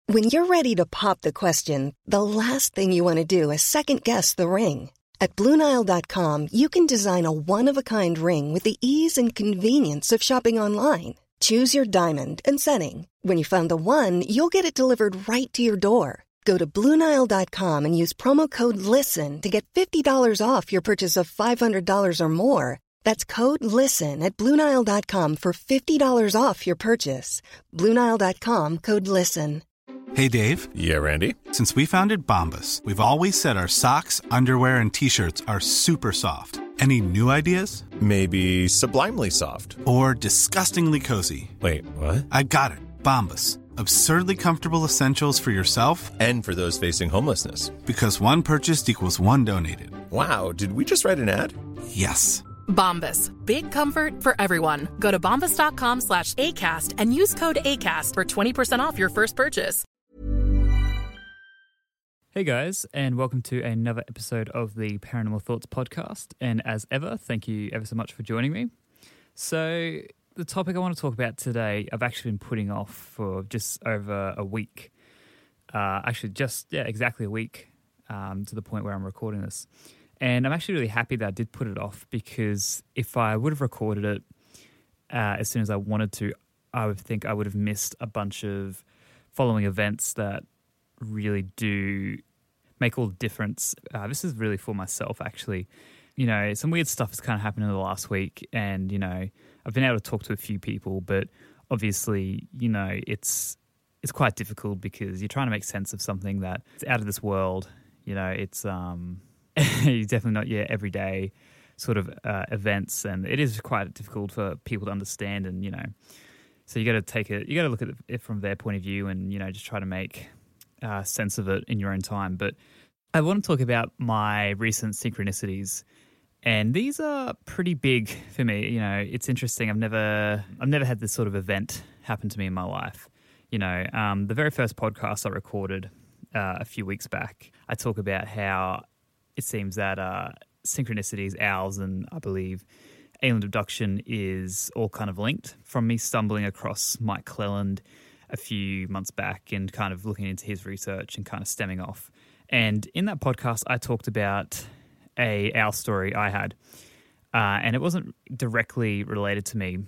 When you're ready to pop the question, the last thing you want to do is second-guess the ring. At BlueNile.com, you can design a one-of-a-kind ring with the ease and convenience of shopping online. Choose your diamond and setting. When you find the one, you'll get it delivered right to your door. Go to BlueNile.com and use promo code LISTEN to get $50 off your purchase of $500 or more. That's code LISTEN at BlueNile.com for $50 off your purchase. BlueNile.com, code LISTEN. Hey, Dave. Yeah, Randy. Since we founded Bombas, we've always said our socks, underwear, and T-shirts are super soft. Any new ideas? Maybe sublimely soft. Or disgustingly cozy. Wait, what? I got it. Bombas. Absurdly comfortable essentials for yourself and for those facing homelessness. Because one purchased equals one donated. Wow, did we just write an ad? Yes. Bombas. Big comfort for everyone. Go to bombas.com/ACAST and use code ACAST for 20% off your first purchase. Hey guys, and welcome to another episode of the Paranormal Thoughts podcast. And as ever, thank you ever so much for joining me. So the topic I want to talk about today, I've actually been putting off for just over a week. Exactly a week to the point where I'm recording this. And I'm actually really happy that I did put it off, because if I would have recorded it as soon as I wanted to, I would think I would have missed a bunch of following events that really do make all the difference. This is really for myself, actually. You know, some weird stuff has kind of happened in the last week, and, you know, I've been able to talk to a few people, but obviously, you know, it's quite difficult because you're trying to make sense of something that's out of this world. You know, it's definitely not your everyday sort of events, and it is quite difficult for people to understand, and, you know, so you got to look at it from their point of view and, you know, just try to make sense of it in your own time. But I want to talk about my recent synchronicities, and these are pretty big for me. You know, it's interesting. I've never had this sort of event happen to me in my life. You know, the very first podcast I recorded a few weeks back, I talk about how it seems that synchronicities, owls, and I believe alien abduction is all kind of linked, from me stumbling across Mike Cleland a few months back and kind of looking into his research and kind of stemming off. And in that podcast, I talked about a owl story I had, and it wasn't directly related to me.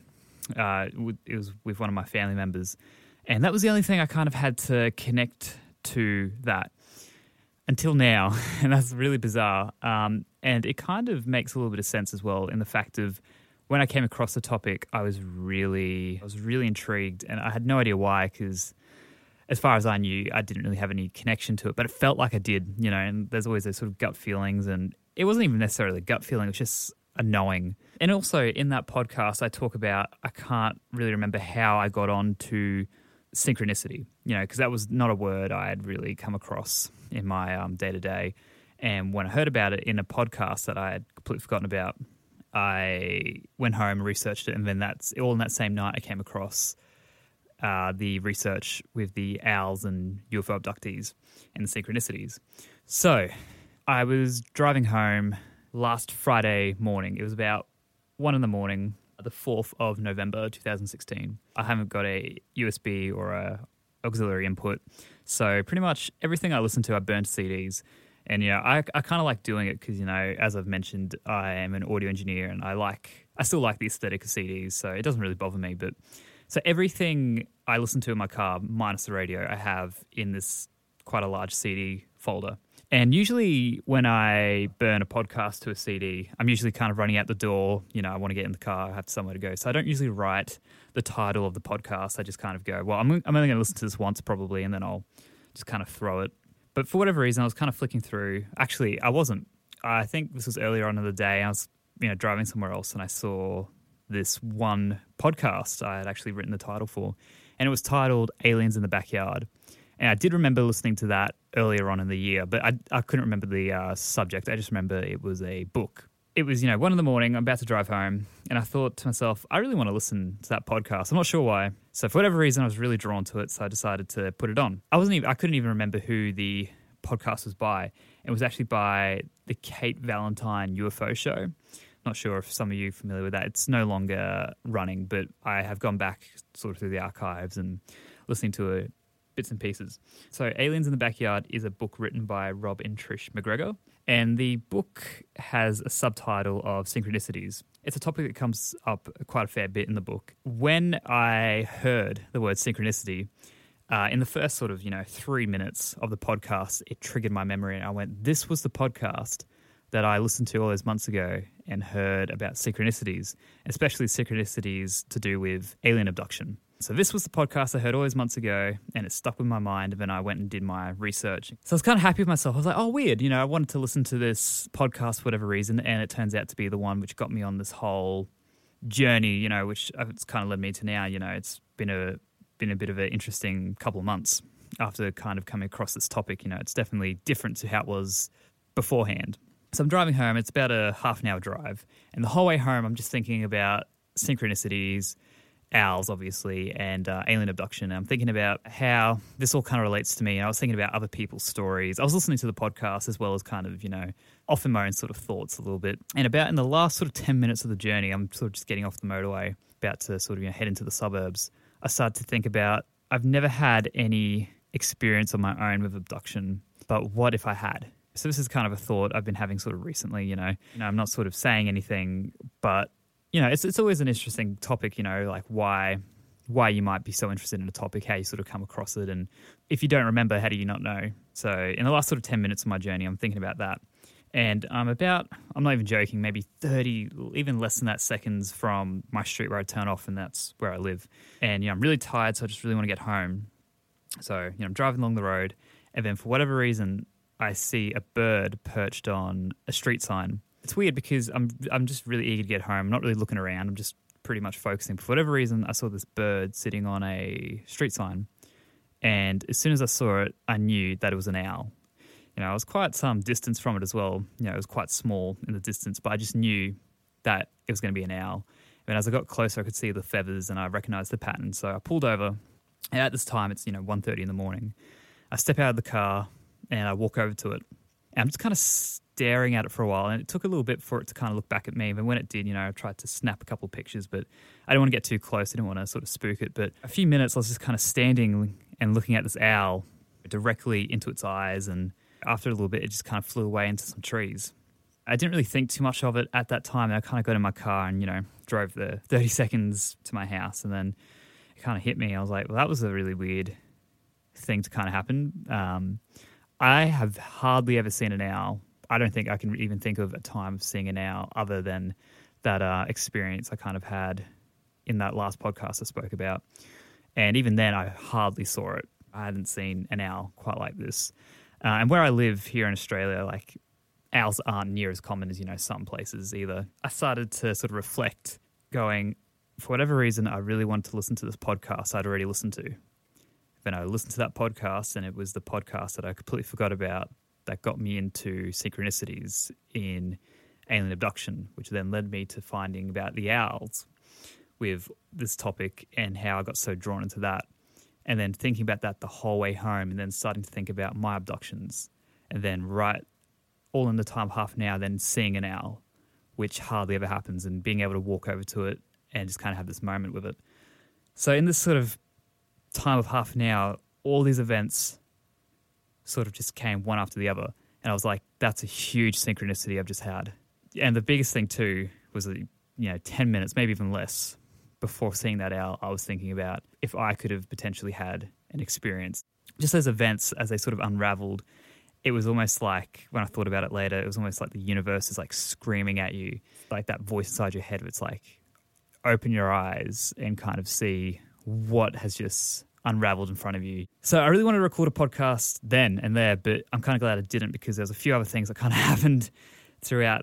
It was with one of my family members, and that was the only thing I kind of had to connect to that until now, and that's really bizarre. And it kind of makes a little bit of sense as well, in the fact of when I came across the topic, I was really intrigued, and I had no idea why, because as far as I knew, I didn't really have any connection to it, but it felt like I did, you know, and there's always those sort of gut feelings, and it wasn't even necessarily a gut feeling, it was just a knowing. And also in that podcast, I talk about, I can't really remember how I got on to synchronicity, you know, because that was not a word I had really come across in my day-to-day. And when I heard about it in a podcast that I had completely forgotten about, I went home and researched it, and then that's all in that same night I came across the research with the owls and UFO abductees and the synchronicities. So I was driving home last Friday morning. It was about 1 a.m, the 4th of November 2016. I haven't got a USB or a auxiliary input, so pretty much everything I listen to, I burn to CDs. And, you know, I kind of like doing it because, you know, as I've mentioned, I am an audio engineer, and I still like the aesthetic of CDs, so it doesn't really bother me. But so everything I listen to in my car, minus the radio, I have in this quite a large CD folder. And usually when I burn a podcast to a CD, I'm usually kind of running out the door. You know, I want to get in the car, I have somewhere to go. So I don't usually write the title of the podcast. I just kind of go, well, I'm only going to listen to this once probably, and then I'll just kind of throw it. But for whatever reason, I was kind of flicking through. Actually, I wasn't. I think this was earlier on in the day. I was, you know, driving somewhere else, and I saw this one podcast I had actually written the title for, and it was titled Aliens in the Backyard. And I did remember listening to that earlier on in the year, but I couldn't remember the subject. I just remember it was a book. It was, 1 a.m, I'm about to drive home, and I thought to myself, I really want to listen to that podcast. I'm not sure why. So for whatever reason, I was really drawn to it, so I decided to put it on. I couldn't even remember who the podcast was by. It was actually by the Kate Valentine UFO Show. Not sure if some of you are familiar with that. It's no longer running, but I have gone back sort of through the archives and listening to a bits and pieces. So Aliens in the Backyard is a book written by Rob and Trish McGregor, and the book has a subtitle of Synchronicities. It's a topic that comes up quite a fair bit in the book. When I heard the word synchronicity, in the first sort of, 3 minutes of the podcast, it triggered my memory, and I went, this was the podcast that I listened to all those months ago and heard about synchronicities, especially synchronicities to do with alien abduction. So this was the podcast I heard all those months ago, and it stuck with my mind, and then I went and did my research. So I was kind of happy with myself. I was like, oh, weird. I wanted to listen to this podcast for whatever reason, and it turns out to be the one which got me on this whole journey, which it's kind of led me to now. It's been a bit of an interesting couple of months after kind of coming across this topic. It's definitely different to how it was beforehand. So I'm driving home. It's about a half an hour drive. And the whole way home, I'm just thinking about synchronicities, owls, obviously, and alien abduction. And I'm thinking about how this all kind of relates to me. And I was thinking about other people's stories. I was listening to the podcast as well as kind of, often my own sort of thoughts a little bit. And about in the last sort of 10 minutes of the journey, I'm sort of just getting off the motorway, about to sort of head into the suburbs. I started to think about, I've never had any experience on my own with abduction, but what if I had? So this is kind of a thought I've been having sort of recently, I'm not sort of saying anything, but, it's always an interesting topic, like why you might be so interested in a topic, how you sort of come across it. And if you don't remember, how do you not know? So in the last sort of 10 minutes of my journey, I'm thinking about that. And I'm not even joking, maybe 30, even less than that seconds from my street where I turn off, and that's where I live. And, I'm really tired, so I just really want to get home. So, I'm driving along the road, and then for whatever reason, I see a bird perched on a street sign. It's weird because I'm just really eager to get home. I'm not really looking around. I'm just pretty much focusing. For whatever reason, I saw this bird sitting on a street sign. And as soon as I saw it, I knew that it was an owl. I was quite some distance from it as well. It was quite small in the distance, but I just knew that it was going to be an owl. And as I got closer, I could see the feathers and I recognized the pattern. So I pulled over. And at this time, it's, 1:30 in the morning. I step out of the car and I walk over to it. And I'm just kind of staring at it for a while. And it took a little bit for it to kind of look back at me. But when it did, I tried to snap a couple of pictures, but I didn't want to get too close. I didn't want to sort of spook it. But a few minutes, I was just kind of standing and looking at this owl directly into its eyes. And after a little bit, it just kind of flew away into some trees. I didn't really think too much of it at that time. And I kind of got in my car and, drove the 30 seconds to my house. And then it kind of hit me. I was like, well, that was a really weird thing to kind of happen. I have hardly ever seen an owl. I don't think I can even think of a time of seeing an owl other than that experience I kind of had in that last podcast I spoke about. And even then, I hardly saw it. I hadn't seen an owl quite like this. And where I live here in Australia, like, owls aren't near as common as, some places either. I started to sort of reflect, going, for whatever reason, I really wanted to listen to this podcast I'd already listened to. Then I listened to that podcast, and it was the podcast that I completely forgot about that got me into synchronicities in alien abduction, which then led me to finding about the owls with this topic and how I got so drawn into that. And then thinking about that the whole way home, and then starting to think about my abductions. And then all in the time of half an hour, then seeing an owl, which hardly ever happens, and being able to walk over to it and just kind of have this moment with it. So in this sort of time of half an hour, all these events sort of just came one after the other. And I was like, that's a huge synchronicity I've just had. And the biggest thing too was that, 10 minutes, maybe even less, before seeing that owl, I was thinking about if I could have potentially had an experience. Just those events, as they sort of unraveled, it was almost like, when I thought about it later, it was almost like the universe is like screaming at you, like that voice inside your head. It's like, open your eyes and kind of see what has just unraveled in front of you. So I really wanted to record a podcast then and there, but I'm kind of glad I didn't, because there's a few other things that kind of happened throughout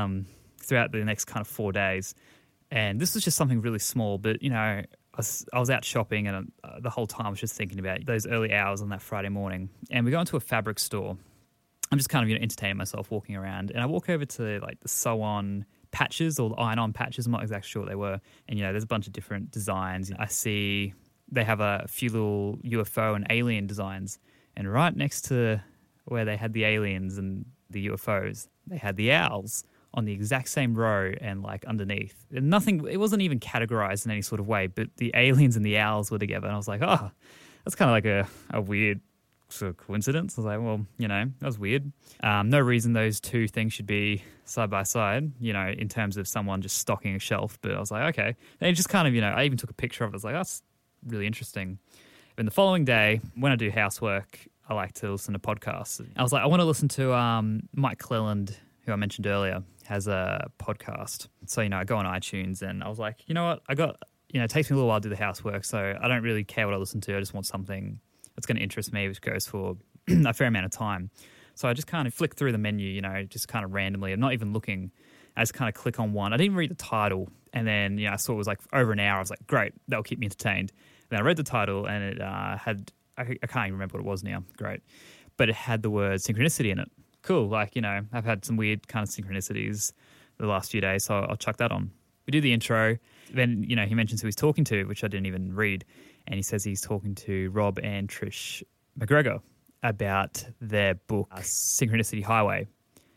the next kind of 4 days. And this was just something really small, but, I was out shopping, and the whole time I was just thinking about those early hours on that Friday morning. And we go into a fabric store. I'm just kind of entertaining myself walking around, and I walk over to like the sew-on patches or the iron-on patches. I'm not exactly sure what they were. And, there's a bunch of different designs. I see they have a few little UFO and alien designs. And right next to where they had the aliens and the UFOs, they had the owls on the exact same row and like underneath. It wasn't even categorized in any sort of way, but the aliens and the owls were together. And I was like, oh, that's kind of like a weird sort of coincidence. I was like, well, that was weird. No reason those two things should be side by side, in terms of someone just stocking a shelf. But I was like, okay. And it just kind of, I even took a picture of it. I was like, that's really interesting. And the following day, when I do housework, I like to listen to podcasts. I was like, I want to listen to Mike Cleland, who I mentioned earlier, has a podcast. So, I go on iTunes and I was like, you know what? It takes me a little while to do the housework, so I don't really care what I listen to. I just want something that's going to interest me, which goes for a fair amount of time. So I just kind of flick through the menu, just kind of randomly. I'm not even looking. I just kind of click on one. I didn't read the title. And then, I saw it was like over an hour. I was like, great, that'll keep me entertained. And then I read the title and it had, I can't even remember what it was now. Great. But it had the word synchronicity in it. Cool. Like, I've had some weird kind of synchronicities the last few days, so I'll chuck that on. We do the intro. Then, he mentions who he's talking to, which I didn't even read. And he says he's talking to Rob and Trish McGregor about their book, Synchronicity Highway.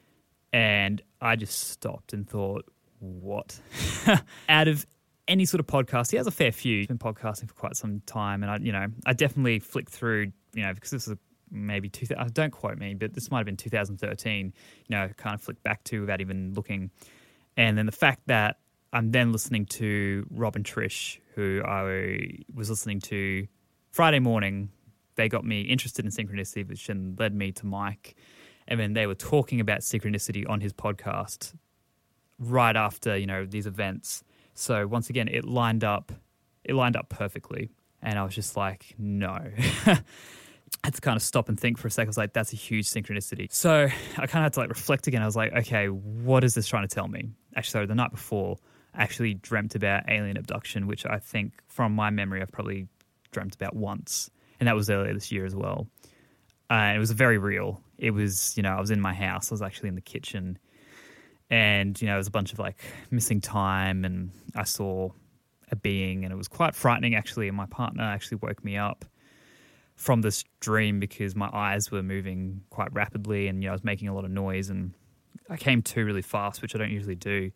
And I just stopped and thought, what? Out of any sort of podcast, he has a fair few. He's been podcasting for quite some time. And I definitely flicked through, because this is maybe don't quote me, but this might have been 2013, kind of flicked back to without even looking. And then the fact that I'm then listening to Rob and Trish, who I was listening to Friday morning. They got me interested in synchronicity, which then led me to Mike. And then they were talking about synchronicity on his podcast right after, these events. So once again, it lined up perfectly. And I was just like, no. I had to kind of stop and think for a second. I was like, that's a huge synchronicity. So I kind of had to reflect again. I was like, okay, what is this trying to tell me? Actually, the night before, I actually dreamt about alien abduction, which I think from my memory, I've probably dreamt about once. And that was earlier this year as well. And it was very real. It was, I was in my house. I was actually in the kitchen. And, there was a bunch of missing time. And I saw a being and it was quite frightening actually. And my partner actually woke me up from this dream because my eyes were moving quite rapidly and, I was making a lot of noise. And I came to really fast, which I don't usually do.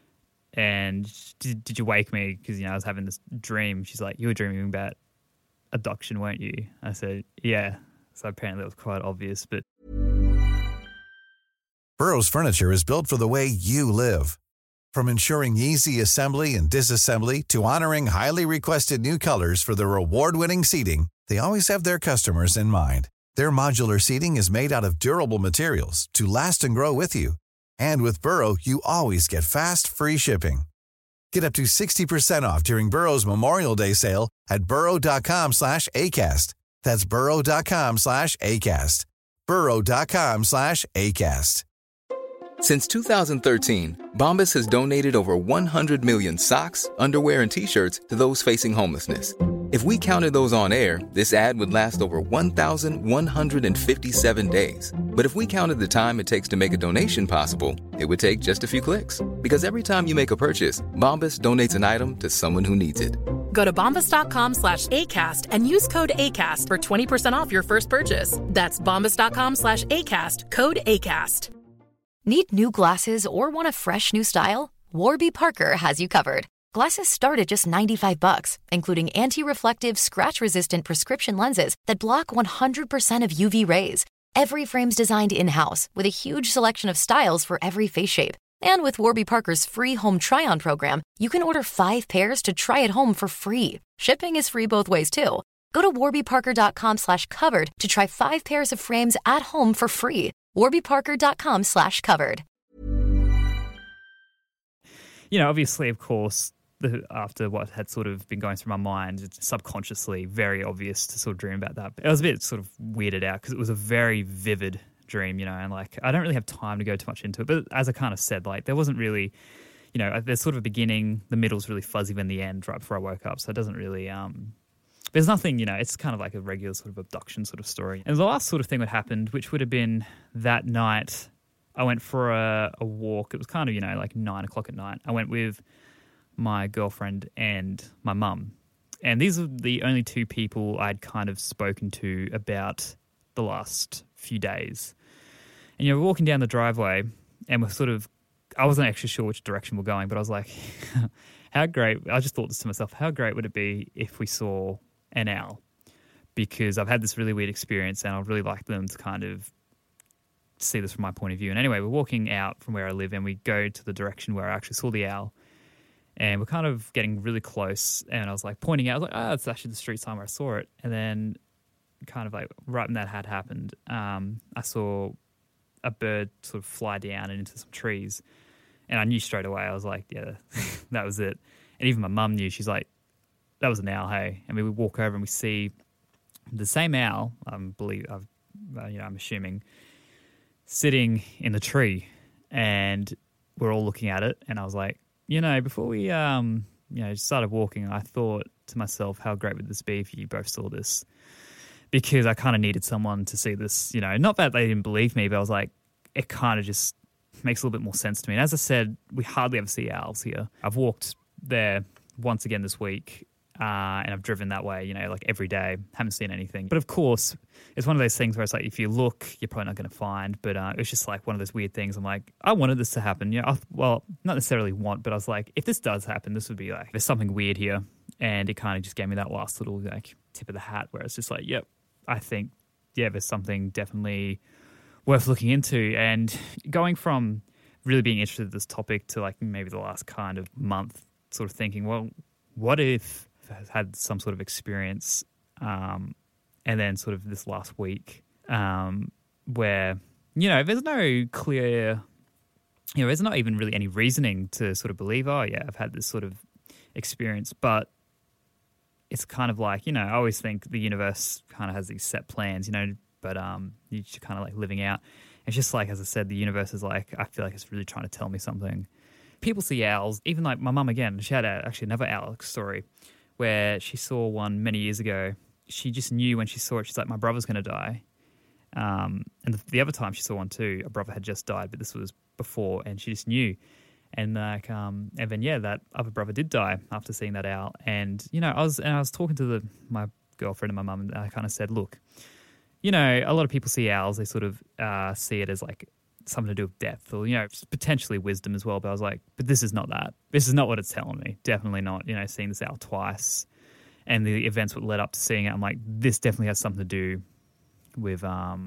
And did you wake me? Because, I was having this dream. She's like, you were dreaming about abduction, weren't you? I said, yeah. So apparently it was quite obvious. But Burrow's furniture is built for the way you live. From ensuring easy assembly and disassembly to honoring highly requested new colors for their award-winning seating, they always have their customers in mind. Their modular seating is made out of durable materials to last and grow with you. And with Burrow, you always get fast, free shipping. Get up to 60% off during Burrow's Memorial Day sale at burrow.com/ACAST. That's burrow.com/ACAST. burrow.com/ACAST. Since 2013, Bombas has donated over 100 million socks, underwear, and T-shirts to those facing homelessness. If we counted those on air, this ad would last over 1,157 days. But if we counted the time it takes to make a donation possible, it would take just a few clicks. Because every time you make a purchase, Bombas donates an item to someone who needs it. Go to bombas.com/ACAST and use code ACAST for 20% off your first purchase. That's bombas.com/ACAST, code ACAST. Need new glasses or want a fresh new style? Warby Parker has you covered. Glasses start at just $95, including anti-reflective, scratch-resistant prescription lenses that block 100% of UV rays. Every frame's designed in-house with a huge selection of styles for every face shape. And with Warby Parker's free home try-on program, you can order 5 pairs to try at home for free. Shipping is free both ways, too. Go to warbyparker.com/covered to try 5 pairs of frames at home for free. warbyparker.com/covered. Obviously, of course, after what had sort of been going through my mind, it's subconsciously very obvious to sort of dream about that. But I was a bit sort of weirded out because it was a very vivid dream, and I don't really have time to go too much into it. But as I kind of said, there wasn't really, there's sort of a beginning, the middle's really fuzzy, when the end right before I woke up. So it doesn't really, there's nothing, it's kind of like a regular sort of abduction sort of story. And the last sort of thing that happened, which would have been that night, I went for a walk. It was kind of, 9 o'clock at night. I went with my girlfriend and my mum. And these are the only two people I'd kind of spoken to about the last few days. And, we're walking down the driveway and we're sort of, I wasn't actually sure which direction we're going, but I was like, how great, I just thought this to myself, how great would it be if we saw an owl? because I've had this really weird experience and I'd really like them to kind of see this from my point of view. And anyway, we're walking out from where I live and we go to the direction where I actually saw the owl. And we're kind of getting really close. And I was like pointing out, I was like, it's actually the street sign where I saw it. And then kind of like right when that had happened, I saw a bird sort of fly down and into some trees. And I knew straight away. I was like, yeah, that was it. And even my mum knew. She's like, that was an owl, hey. And we walk over and we see the same owl, I'm assuming, sitting in the tree. And we're all looking at it. And I was like, before we started walking, I thought to myself, how great would this be if you both saw this? Because I kind of needed someone to see this, not that they didn't believe me, but I was like, it kind of just makes a little bit more sense to me. And as I said, we hardly ever see owls here. I've walked there once again this week, and I've driven that way, like every day. Haven't seen anything. But of course, it's one of those things where it's like, if you look, you're probably not going to find. But it was just like one of those weird things. I'm like, I wanted this to happen. Not necessarily want, but I was like, if this does happen, this would be like, there's something weird here. And it kind of just gave me that last little like tip of the hat where it's just like, yep, I think, there's something definitely worth looking into. And going from really being interested in this topic to like maybe the last kind of month sort of thinking, well, what if I've had some sort of experience and then sort of this last week where, there's no clear, there's not even really any reasoning to sort of believe, I've had this sort of experience, but it's kind of like, I always think the universe kind of has these set plans, but you just kind of like living out. It's just like, as I said, the universe is like, I feel like it's really trying to tell me something. People see owls, even like my mum again, she had actually another owl story where she saw one many years ago. She just knew when she saw it, she's like, my brother's going to die. And the other time she saw one too, a brother had just died, but this was before, and she just knew. And like, and then that other brother did die after seeing that owl. And I was talking to my girlfriend and my mum, and I kind of said, look, a lot of people see owls, they sort of see it as like something to do with death or, potentially wisdom as well. But I was like, but this is not that. This is not what it's telling me. Definitely not, seeing this owl twice and the events that led up to seeing it. I'm like, this definitely has something to do with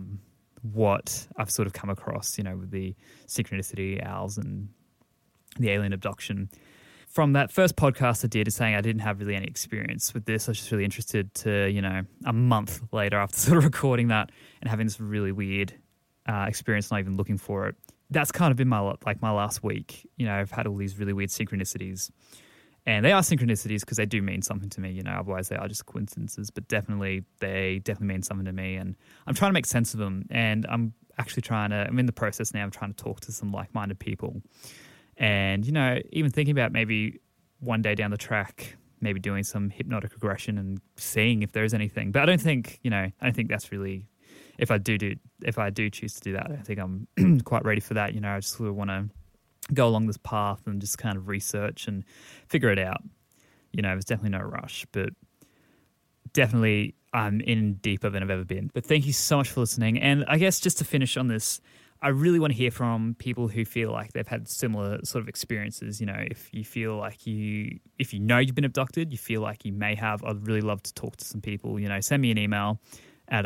what I've sort of come across, with the synchronicity owls and the alien abduction. From that first podcast I did, saying I didn't have really any experience with this, I was just really interested to, a month later after sort of recording that and having this really weird experience, not even looking for it. That's kind of been my last week. I've had all these really weird synchronicities. And they are synchronicities because they do mean something to me, otherwise they are just coincidences. But they definitely mean something to me. And I'm trying to make sense of them. And I'm in the process now of trying to talk to some like-minded people. And, even thinking about maybe one day down the track, maybe doing some hypnotic regression and seeing if there is anything. But I don't think that's really, if I do choose to do that, I think I'm quite ready for that. I just sort of want to go along this path and just kind of research and figure it out. There's definitely no rush, but definitely I'm in deeper than I've ever been. But thank you so much for listening. And I guess just to finish on this, I really want to hear from people who feel like they've had similar sort of experiences. If you feel like if you've been abducted, you feel like you may have, I'd really love to talk to some people. Send me an email at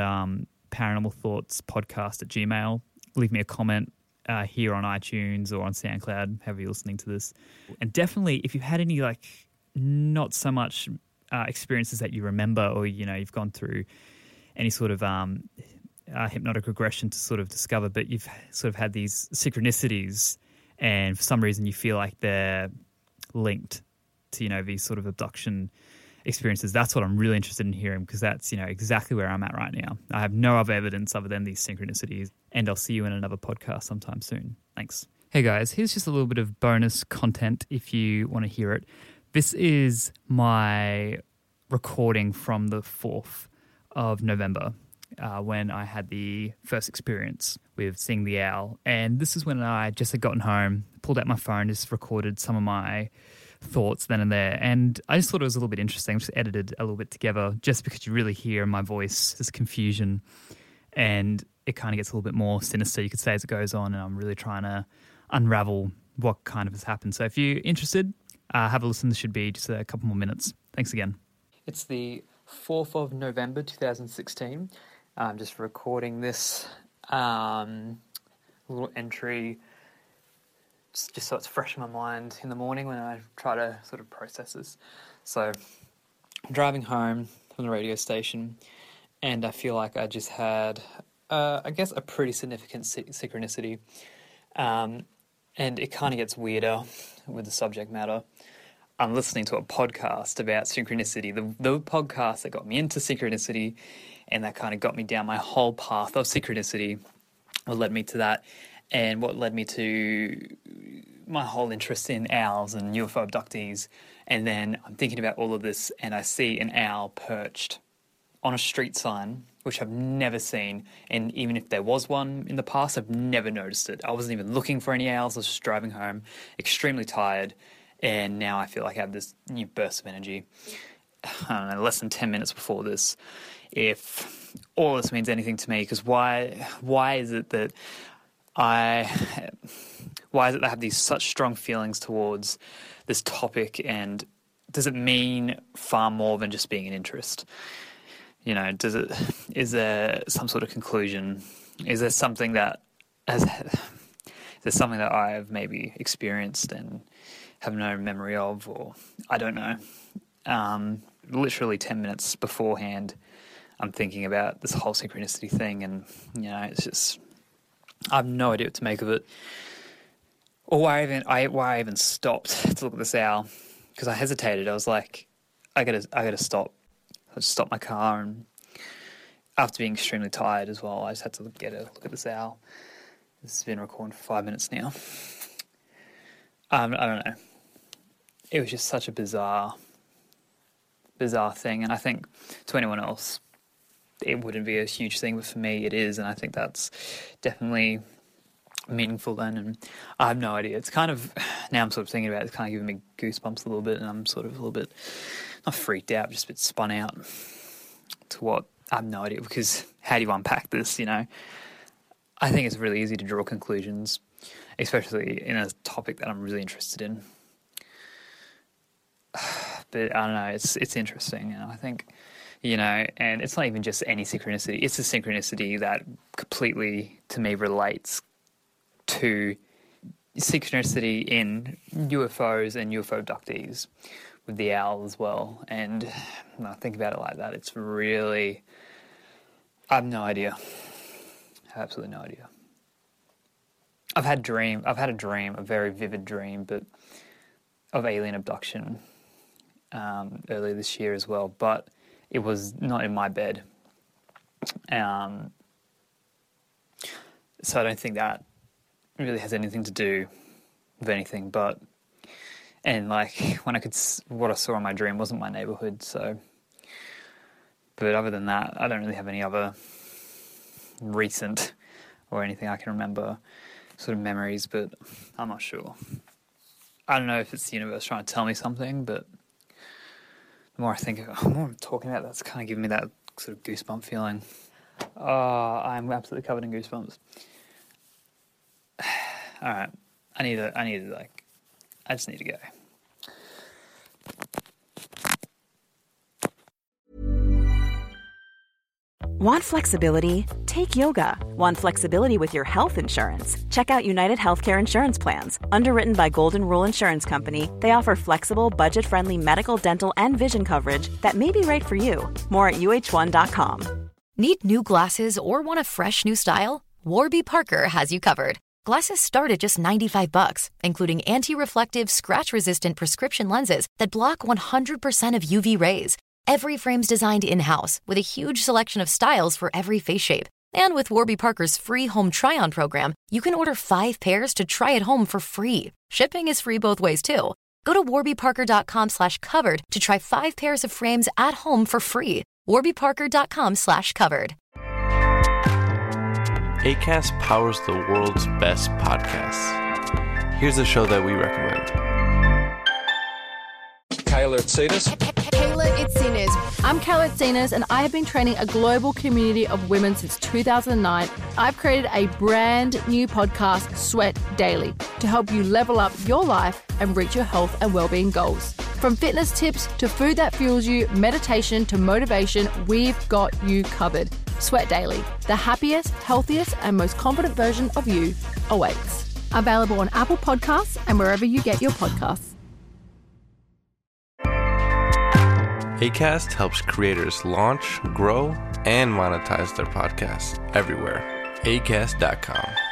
paranormalthoughtspodcast@gmail.com. Leave me a comment here on iTunes or on SoundCloud, however you're listening to this. And definitely, if you've had any like not so much experiences that you remember, or you've gone through any sort of hypnotic regression to sort of discover, but you've sort of had these synchronicities and for some reason you feel like they're linked to, these sort of abduction experiences. That's what I'm really interested in hearing, because that's, exactly where I'm at right now. I have no other evidence other than these synchronicities, and I'll see you in another podcast sometime soon. Thanks. Hey guys, here's just a little bit of bonus content if you want to hear it. This is my recording from the 4th of November. When I had the first experience with seeing the owl. And this is when I just had gotten home, pulled out my phone, just recorded some of my thoughts then and there. And I just thought it was a little bit interesting. I just edited a little bit together just because you really hear in my voice this confusion. And it kind of gets a little bit more sinister, you could say, as it goes on. And I'm really trying to unravel what kind of has happened. So if you're interested, have a listen. This should be just a couple more minutes. Thanks again. It's the 4th of November 2016. I'm just recording this little entry just so it's fresh in my mind in the morning when I try to sort of process this. So I'm driving home from the radio station, and I feel like I just had, I guess, a pretty significant synchronicity. And it kind of gets weirder with the subject matter. I'm listening to a podcast about synchronicity, the podcast that got me into synchronicity, and that kind of got me down my whole path of synchronicity, what led me to that, and what led me to my whole interest in owls and UFO abductees. And then I'm thinking about all of this, and I see an owl perched on a street sign, which I've never seen. And even if there was one in the past, I've never noticed it. I wasn't even looking for any owls. I was just driving home, extremely tired. And now I feel like I have this new burst of energy. I don't know, less than 10 minutes before this. If all this means anything to me, because why is it that I have these such strong feelings towards this topic, and does it mean far more than just being an interest? You know, is there some sort of conclusion? Is there something that I've maybe experienced and have no memory of, or I don't know. Literally 10 minutes beforehand, I'm thinking about this whole synchronicity thing, and it's just, I have no idea what to make of it, or why I even stopped to look at this owl, because I hesitated. I was like, I gotta stop. I just stopped my car, and after being extremely tired as well, I just had to look at this owl. This has been recording for 5 minutes now. I don't know. It was just such a bizarre thing, and I think to anyone else it wouldn't be a huge thing, but for me it is, and I think that's definitely meaningful then, and I have no idea. It's kind of, now I'm sort of thinking about it, it's kind of giving me goosebumps a little bit, and I'm sort of a little bit, not freaked out, just a bit spun out to what, I have no idea, because how do you unpack this, I think it's really easy to draw conclusions, especially in a topic that I'm really interested in. But I don't know, it's interesting, and I think, and it's not even just any synchronicity, it's a synchronicity that completely, to me, relates to synchronicity in UFOs and UFO abductees with the owl as well. And when I think about it like that, it's really, I have no idea. I have absolutely no idea. I've had a dream, a very vivid dream, but of alien abduction earlier this year as well, but it was not in my bed. So I don't think that really has anything to do with anything, and like what I saw in my dream wasn't my neighborhood, so, but other than that, I don't really have any other recent or anything I can remember sort of memories, but I'm not sure. I don't know if it's the universe trying to tell me something, but the more I think of it, the more I'm talking about, that's kind of giving me that sort of goosebump feeling. Oh, I'm absolutely covered in goosebumps. All right, I just need to go. Want flexibility? Take yoga. Want flexibility with your health insurance? Check out United Healthcare Insurance Plans. Underwritten by Golden Rule Insurance Company, they offer flexible, budget-friendly medical, dental, and vision coverage that may be right for you. More at UH1.com. Need new glasses or want a fresh new style? Warby Parker has you covered. Glasses start at just $95, including anti-reflective, scratch-resistant prescription lenses that block 100% of UV rays. Every frame's designed in-house with a huge selection of styles for every face shape. And with Warby Parker's free home try-on program, you can order 5 pairs to try at home for free. Shipping is free both ways, too. Go to warbyparker.com/covered to try 5 pairs of frames at home for free. warbyparker.com/covered. Acast powers the world's best podcasts. Here's a show that we recommend. Kayla Itsinas. Kayla Itsinas. I'm Kayla Itsinas, and I have been training a global community of women since 2009. I've created a brand new podcast, Sweat Daily, to help you level up your life and reach your health and wellbeing goals. From fitness tips to food that fuels you, meditation to motivation, we've got you covered. Sweat Daily, the happiest, healthiest, and most confident version of you awaits. Available on Apple Podcasts and wherever you get your podcasts. Acast helps creators launch, grow, and monetize their podcasts everywhere. Acast.com.